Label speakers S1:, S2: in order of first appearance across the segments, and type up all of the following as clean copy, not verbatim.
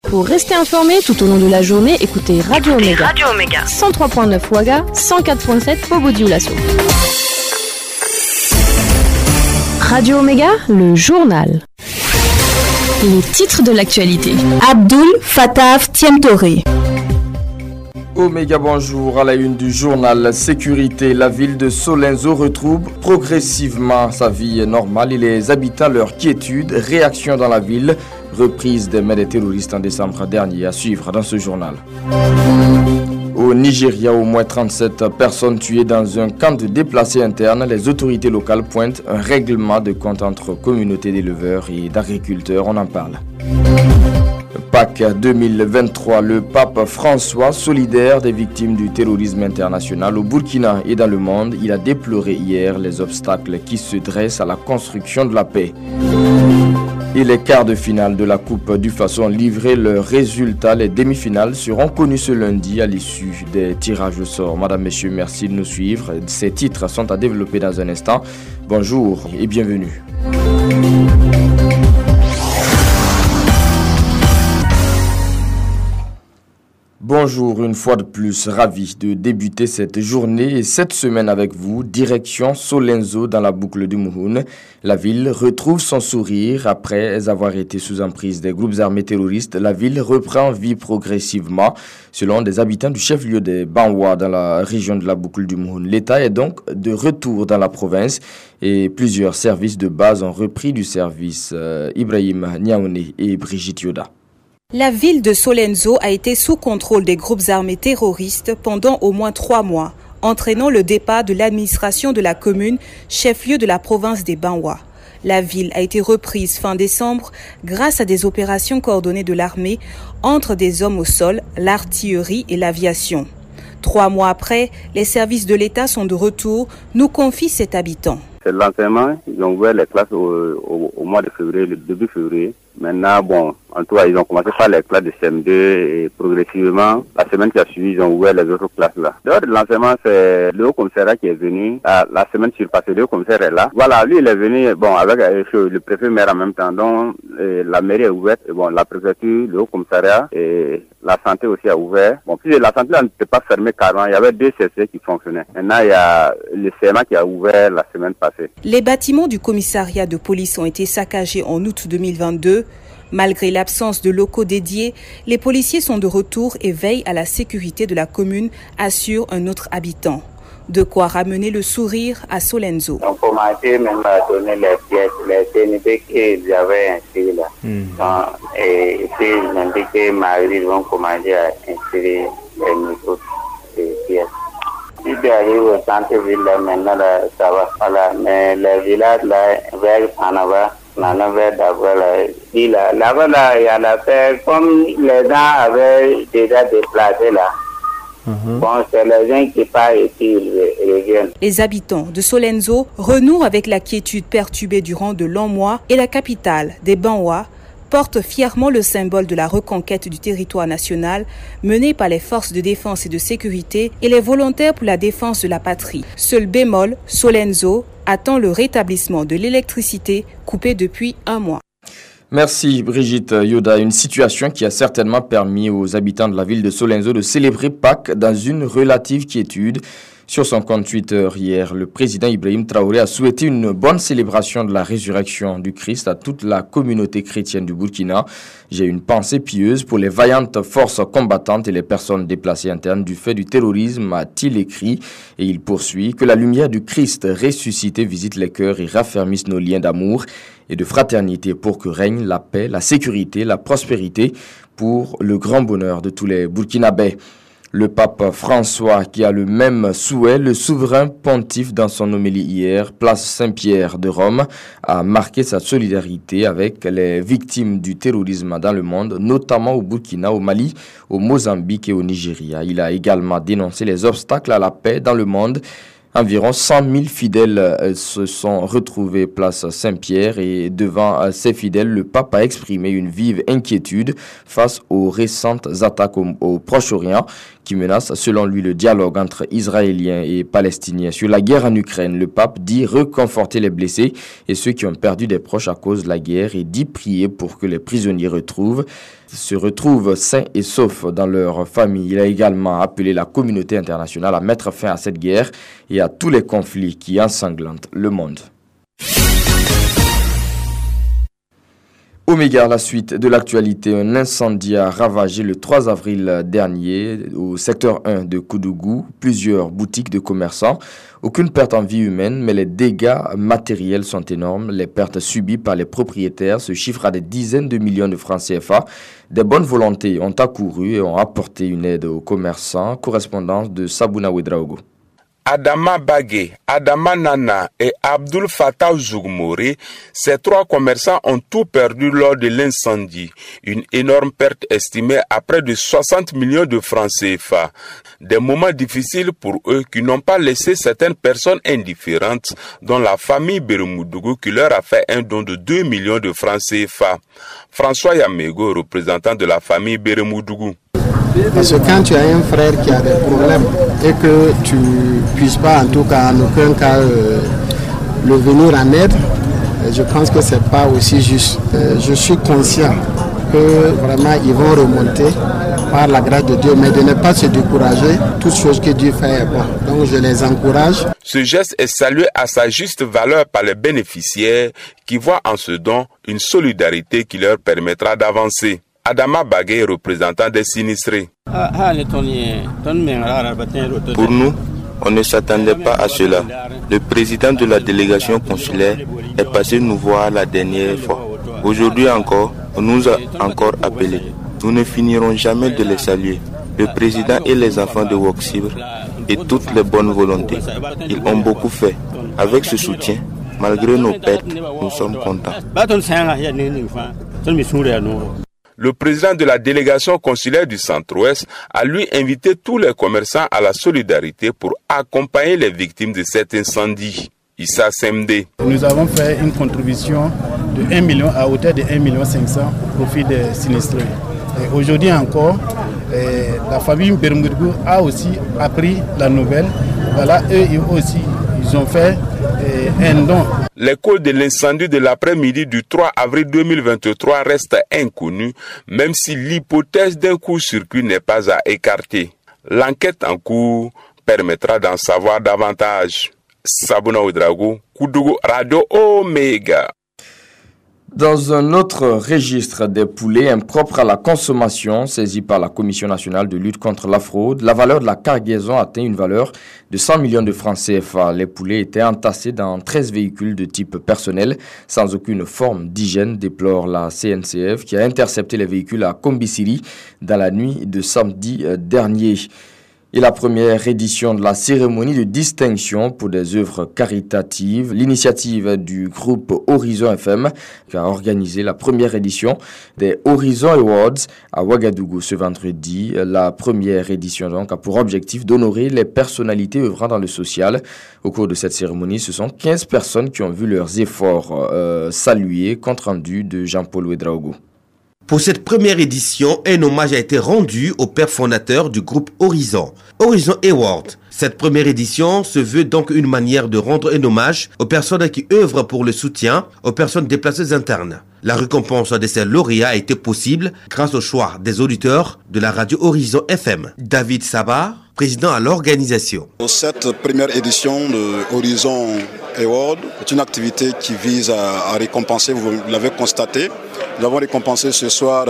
S1: Pour rester informé tout au long de la journée, écoutez Radio Omega. 103.9 Ouaga, 104.7 Bobo-Dioulasso. Radio Omega, le journal. Les titres de l'actualité.
S2: Abdoul Fattah Tiemtoré.
S3: Omega, bonjour. À la une du journal Sécurité, la ville de Solenzo retrouve progressivement sa vie normale et les habitants leur quiétude. Réaction dans la ville, reprise des mains des terroristes en décembre dernier, à suivre dans ce journal. Au Nigeria, au moins 37 personnes tuées dans un camp de déplacés internes. Les autorités locales pointent un règlement de compte entre communautés d'éleveurs et d'agriculteurs. On en parle. Pâques 2023, le pape François, solidaire des victimes du terrorisme international au Burkina et dans le monde, il a déploré hier les obstacles qui se dressent à la construction de la paix. Et les quarts de finale de la Coupe du Faso ont livré leurs résultats. Les demi-finales seront connues ce lundi à l'issue des tirages au sort. Madame, Messieurs, merci de nous suivre. Ces titres sont à développer dans un instant. Bonjour et bienvenue. Bonjour, une fois de plus, ravi de débuter cette journée et cette semaine avec vous. Direction Solenzo dans la boucle du Mouhoun. La ville retrouve son sourire après avoir été sous emprise des groupes armés terroristes. La ville reprend vie progressivement selon des habitants du chef-lieu des Banwa dans la région de la boucle du Mouhoun. L'État est donc de retour dans la province et plusieurs services de base ont repris du service. Ibrahim Niaoune et Brigitte Yoda.
S2: La ville de Solenzo a été sous contrôle des groupes armés terroristes pendant au moins 3 mois, entraînant le départ de l'administration de la commune, chef-lieu de la province des Banwa. La ville a été reprise fin décembre grâce à des opérations coordonnées de l'armée entre des hommes au sol, l'artillerie et l'aviation. 3 mois après, les services de l'État sont de retour, nous confie cet habitant.
S4: C'est l'enseignement, ils ont ouvert les classes au mois de février, le début février. Maintenant, en tout cas, ils ont commencé par les classes de CM2 et progressivement, la semaine qui a suivi, ils ont ouvert les autres classes là. Dehors de l'enseignement, c'est le haut-commissariat qui est venu. La semaine surpassée, le haut-commissaire est là. Voilà, lui, il est venu, avec le préfet maire en même temps. Donc, la mairie est ouverte, la préfecture, le haut-commissariat et la santé aussi a ouvert. Puis la santé là, ne peut pas fermer carrément. Il y avait 2 CC qui fonctionnaient. Maintenant, il y a le CMA qui a ouvert la semaine passée.
S2: Les bâtiments du commissariat de police ont été saccagés en août 2022. Malgré l'absence de locaux dédiés, les policiers sont de retour et veillent à la sécurité de la commune, assure un autre habitant. De quoi ramener le sourire à Solenzo.
S5: On a commencé même à donner les pièces, les CNP qu'ils avaient inscrits là. Et puis ils ont dit que Marie vont commencer à inscrire les nouveaux pièces. Si tu arrives au centre-ville là, maintenant là, ça va. Voilà. Mais les villages là, vers Panava, là-bas, là, il y a la paix. Comme les gens avaient déjà déplacé là, c'est les gens qui partent et qui reviennent.
S2: Les habitants de Solenzo renouent avec la quiétude perturbée durant de longs mois et la capitale des Banwa porte fièrement le symbole de la reconquête du territoire national menée par les forces de défense et de sécurité et les volontaires pour la défense de la patrie. Seul bémol, Solenzo attend le rétablissement de l'électricité coupée depuis 1 mois.
S3: Merci Brigitte Yoda. Une situation qui a certainement permis aux habitants de la ville de Solenzo de célébrer Pâques dans une relative quiétude. Sur son compte Twitter hier, le président Ibrahim Traoré a souhaité une bonne célébration de la résurrection du Christ à toute la communauté chrétienne du Burkina. J'ai une pensée pieuse pour les vaillantes forces combattantes et les personnes déplacées internes du fait du terrorisme, a-t-il écrit. Et il poursuit que la lumière du Christ ressuscité visite les cœurs et raffermisse nos liens d'amour et de fraternité pour que règne la paix, la sécurité, la prospérité pour le grand bonheur de tous les Burkinabés. Le pape François, qui a le même souhait, le souverain pontife dans son homélie hier, place Saint-Pierre de Rome, a marqué sa solidarité avec les victimes du terrorisme dans le monde, notamment au Burkina, au Mali, au Mozambique et au Nigeria. Il a également dénoncé les obstacles à la paix dans le monde. Environ 100 000 fidèles se sont retrouvés place Saint-Pierre et devant ces fidèles, le pape a exprimé une vive inquiétude face aux récentes attaques au Proche-Orient qui menacent selon lui le dialogue entre Israéliens et Palestiniens. Sur la guerre en Ukraine, le pape dit reconforter les blessés et ceux qui ont perdu des proches à cause de la guerre et dit prier pour que les prisonniers retrouvent se retrouvent sains et saufs dans leur famille. Il a également appelé la communauté internationale à mettre fin à cette guerre et à tous les conflits qui ensanglantent le monde. Oméga, la suite de l'actualité. Un incendie a ravagé le 3 avril dernier au secteur 1 de Koudougou plusieurs boutiques de commerçants. Aucune perte en vie humaine, mais les dégâts matériels sont énormes. Les pertes subies par les propriétaires se chiffrent à des dizaines de millions de francs CFA. Des bonnes volontés ont accouru et ont apporté une aide aux commerçants. Correspondance de Sabouna Ouedraogo.
S6: Adama Bagé, Adama Nana et Abdul Fattah Zougmouri, ces trois commerçants ont tout perdu lors de l'incendie. Une énorme perte estimée à près de 60 millions de francs CFA. Des moments difficiles pour eux qui n'ont pas laissé certaines personnes indifférentes, dont la famille Bermoudougou qui leur a fait un don de 2 millions de francs CFA. François Yamego, représentant de la famille Bermoudougou.
S7: Parce que quand tu as un frère qui a des problèmes et que tu ne puisses pas en tout cas en aucun cas le venir en aide, je pense que ce n'est pas aussi juste. Je suis conscient que vraiment ils vont remonter par la grâce de Dieu, mais de ne pas se décourager, toute chose que Dieu fait est bon. Donc je les encourage.
S6: Ce geste est salué à sa juste valeur par les bénéficiaires qui voient en ce don une solidarité qui leur permettra d'avancer. Adama Bagé, représentant des sinistrés.
S8: Pour nous, on ne s'attendait pas à cela. Le président de la délégation consulaire est passé nous voir la dernière fois. Aujourd'hui encore, on nous a encore appelés. Nous ne finirons jamais de les saluer. Le président et les enfants de Woxibre et toutes les bonnes volontés. Ils ont beaucoup fait. Avec ce soutien, malgré nos pertes, nous sommes contents.
S6: Le président de la délégation consulaire du Centre-Ouest a lui invité tous les commerçants à la solidarité pour accompagner les victimes de cet incendie. Issa Semde.
S9: Nous avons fait une contribution de 1 million à hauteur de 1,5 million au profit des sinistrés. Et aujourd'hui encore, la famille Bermoudougou a aussi appris la nouvelle. Voilà, eux aussi, ils ont fait un don.
S6: Les causes de l'incendie de l'après-midi du 3 avril 2023 restent inconnues, même si l'hypothèse d'un court-circuit n'est pas à écarter. L'enquête en cours permettra d'en savoir davantage. Sabouna Ouedraogo, Koudougou, Radio Oméga.
S3: Dans un autre registre des poulets impropres à la consommation, saisi par la Commission nationale de lutte contre la fraude, la valeur de la cargaison atteint une valeur de 100 millions de francs CFA. Les poulets étaient entassés dans 13 véhicules de type personnel, sans aucune forme d'hygiène, déplore la CNCF, qui a intercepté les véhicules à Kombisiri dans la nuit de samedi dernier. Et la première édition de la cérémonie de distinction pour des œuvres caritatives, l'initiative du groupe Horizon FM qui a organisé la première édition des Horizon Awards à Ouagadougou ce vendredi. La première édition donc a pour objectif d'honorer les personnalités œuvrant dans le social. Au cours de cette cérémonie, ce sont 15 personnes qui ont vu leurs efforts salués, compte rendu de Jean-Paul Ouedraogo.
S10: Pour cette première édition, un hommage a été rendu au père fondateur du groupe Horizon, Horizon Award. Cette première édition se veut donc une manière de rendre un hommage aux personnes qui œuvrent pour le soutien aux personnes déplacées internes. La récompense de ces lauréats a été possible grâce au choix des auditeurs de la radio Horizon FM. David Sabar, président à l'organisation.
S11: Cette première édition de Horizon Award est une activité qui vise à récompenser, vous l'avez constaté. Nous avons récompensé ce soir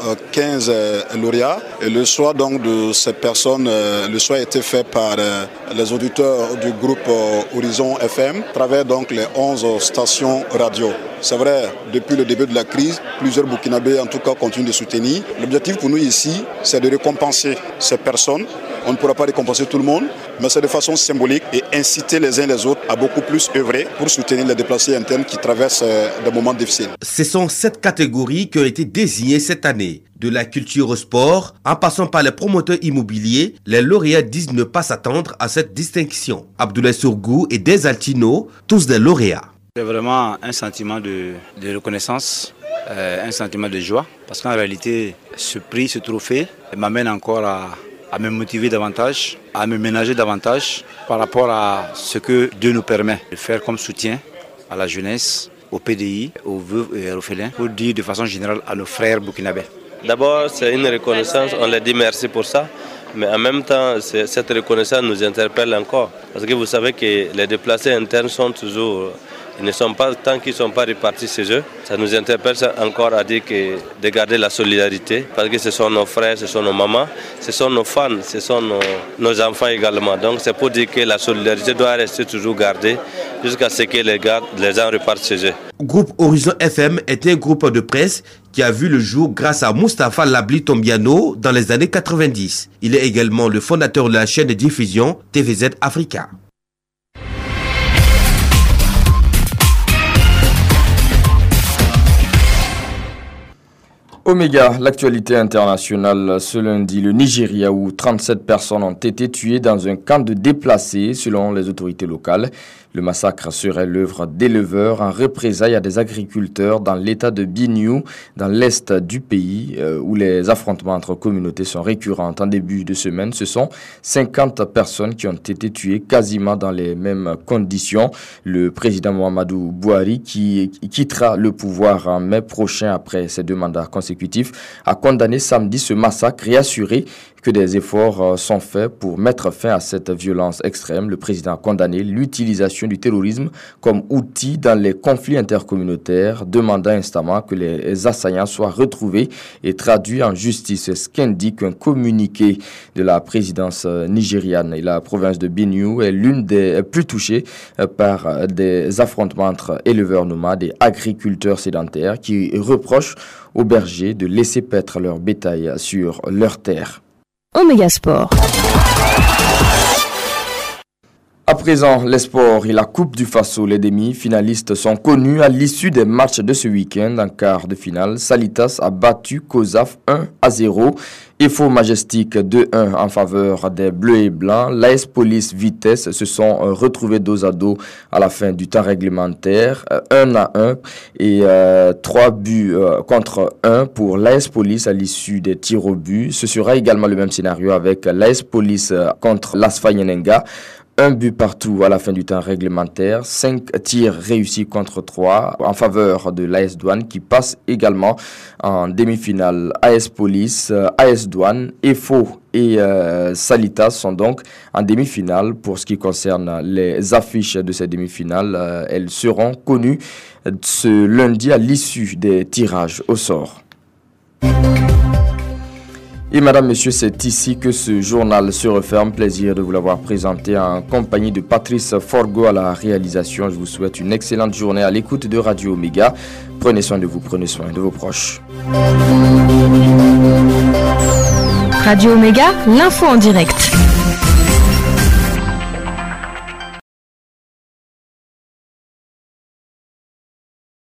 S11: 15 lauréats et le choix donc de ces personnes, le choix a été fait par les auditeurs du groupe Horizon FM à travers donc les 11 stations radio. C'est vrai, depuis le début de la crise, plusieurs Burkinabés en tout cas continuent de soutenir. L'objectif pour nous ici, c'est de récompenser ces personnes. On ne pourra pas récompenser tout le monde, mais c'est de façon symbolique et inciter les uns les autres à beaucoup plus œuvrer pour soutenir les déplacés internes qui traversent des moments difficiles.
S10: Ce sont 7 catégories qui ont été désignées cette année. De la culture au sport, en passant par les promoteurs immobiliers, les lauréats disent ne pas s'attendre à cette distinction. Abdoulaye Sourgou et Des Altino, tous des lauréats.
S12: C'est vraiment un sentiment de reconnaissance, un sentiment de joie, parce qu'en réalité, ce prix, ce trophée, m'amène encore à me motiver davantage, à me ménager davantage par rapport à ce que Dieu nous permet de faire comme soutien à la jeunesse, au PDI, aux veuves et orphelins, pour dire de façon générale à nos frères burkinabés.
S13: D'abord, c'est une reconnaissance, on leur dit merci pour ça. Mais en même temps, cette reconnaissance nous interpelle encore. Parce que vous savez que les déplacés internes sont toujours... Ils ne sont pas, tant qu'ils ne sont pas répartis chez eux, ça nous interpelle encore à dire que de garder la solidarité, parce que ce sont nos frères, ce sont nos mamans, ce sont nos fans, ce sont nos enfants également. Donc c'est pour dire que la solidarité doit rester toujours gardée jusqu'à ce que les gens repartent chez eux.
S10: Groupe Horizon FM est un groupe de presse qui a vu le jour grâce à Mustapha Labli Tombiano dans les années 90. Il est également le fondateur de la chaîne de diffusion TVZ Africa.
S3: Oméga, l'actualité internationale ce lundi, le Nigeria où 37 personnes ont été tuées dans un camp de déplacés selon les autorités locales. Le massacre serait l'œuvre d'éleveurs en représailles à des agriculteurs dans l'état de Benue, dans l'est du pays, où les affrontements entre communautés sont récurrents. En début de semaine, ce sont 50 personnes qui ont été tuées quasiment dans les mêmes conditions. Le président Muhammadu Buhari, qui quittera le pouvoir en mai prochain après ses 2 mandats consécutifs, a condamné samedi ce massacre et assuré que des efforts sont faits pour mettre fin à cette violence extrême. Le président a condamné l'utilisation du terrorisme comme outil dans les conflits intercommunautaires, demandant instamment que les assaillants soient retrouvés et traduits en justice. C'est ce qu'indique un communiqué de la présidence nigériane. Et la province de Benue est l'une des plus touchées par des affrontements entre éleveurs nomades et agriculteurs sédentaires qui reprochent aux bergers de laisser paître leur bétail sur leurs terres.
S1: Oméga Sport.
S3: À présent, les sports et la Coupe du Faso, les demi-finalistes sont connus à l'issue des matchs de ce week-end. En quart de finale, Salitas a battu COSAF 1-0. EFO Majestic 2-1 en faveur des Bleus et Blancs. L'AS Police Vitesse se sont retrouvés dos à dos à la fin du temps réglementaire. 1-1 et 3 buts contre 1 pour l'AS Police à l'issue des tirs au but. Ce sera également le même scénario avec l'AS Police contre l'ASFA Yenenga. 1 but partout à la fin du temps réglementaire, 5 tirs réussis contre 3 en faveur de l'AS Douane qui passe également en demi-finale. AS Police, AS Douane, EFO et Salitas sont donc en demi-finale. Pour ce qui concerne les affiches de ces demi-finales, elles seront connues ce lundi à l'issue des tirages au sort. Et madame, monsieur, c'est ici que ce journal se referme. Plaisir de vous l'avoir présenté en compagnie de Patrice Forgo à la réalisation. Je vous souhaite une excellente journée à l'écoute de Radio Oméga. Prenez soin de vous, prenez soin de vos proches.
S1: Radio Oméga, l'info en direct.